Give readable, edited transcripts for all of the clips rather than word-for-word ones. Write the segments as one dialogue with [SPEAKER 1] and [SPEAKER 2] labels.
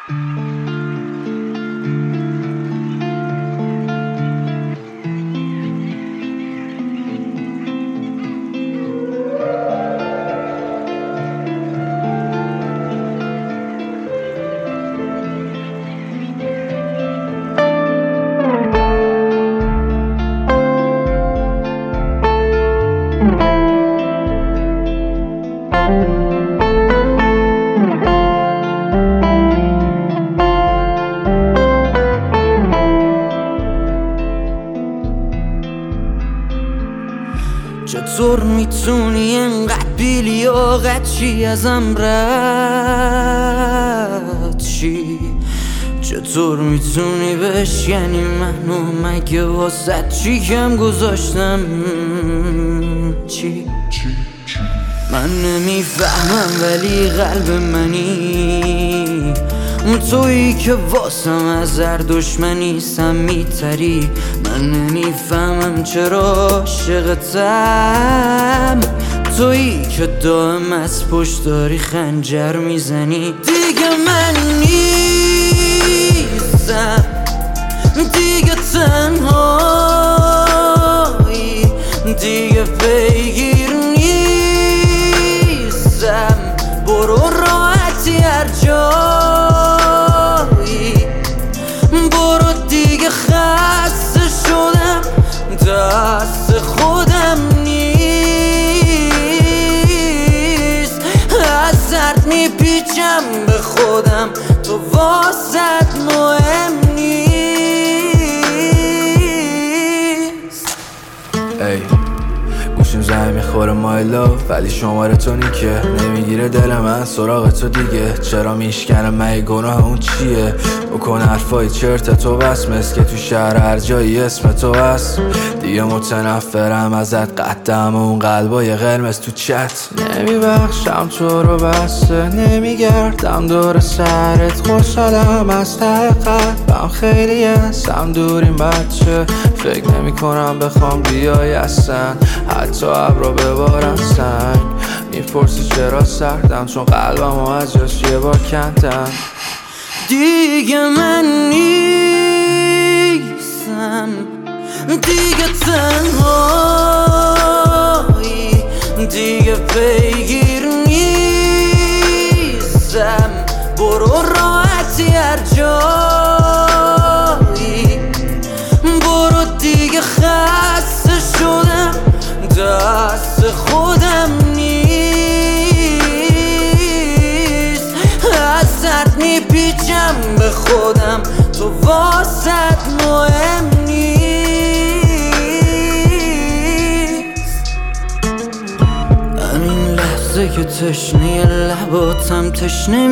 [SPEAKER 1] چطور میتونی انقدر بی‌لیاقتی ازم رد شی؟ چطور میتونی بشکنی منو؟ مگه واسه چی کم گذاشتم؟ چی؟ من نمیفهمم ولی قلب منی، اون تویی که واسم از هر دشمنی سمی‌تری. من نمیفهمم چرا عاشقتم، تویی که دائم از پشت داری خنجر میزنی. دیگه من نیستم، دیگه تنهایی، دیگه پیگیر نیستم. برو راحتی هر جایی، برو دیگه خسته شدم، دست خودم نیست. از درد میپیچم به خودم، تو واسط مهم نیست.
[SPEAKER 2] ای گوشیم زنگ میخوره my love، ولی شماره تو نیکه نمیگیره دل من سراغ تو دیگه. چرا میشکنه مگه گناه اون چیه؟ بکن حرفای چرت تو بس، مثل که تو شهر هر جایی اسم تو بس. دیگه متنفرم ازت، قدم اون قلبای قرمز تو چت. نمیبخشم تو رو بسته، نمیگردم دور سرت. خوشحالم از ته قلبم، خیلی هستم دوریم بچه. فکر نمی کنم بخوام بیای اصلا، حتی ابرا ببارم سنگ. میپرسی چرا سردم، چون قلبمو از جاش یه بار کندم.
[SPEAKER 1] دیگه من نیستم، دیگه تنهایی، دیگه پیگیر نیستم. برو راحتی هر جایی، برو دیگه خسته شدم، دست خودم نیست. از درد میپیچم به خودم، تو واسط مهم نیست. همین لحظه که تشنه لباتم تشنه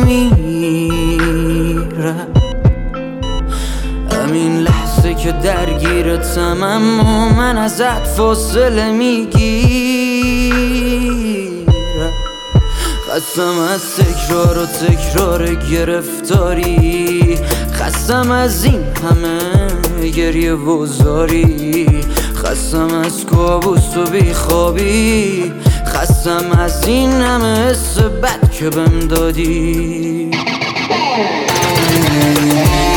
[SPEAKER 1] میمیرم، همین لحظه که درگیرتم اما من ازت فاصله میگیرم. خستم از تکرار و تکرار گرفتاری، خستم از این همه گریه و زاری، خستم از کابوس و بیخوابی، خستم از این همه حس بد که بهم دادی.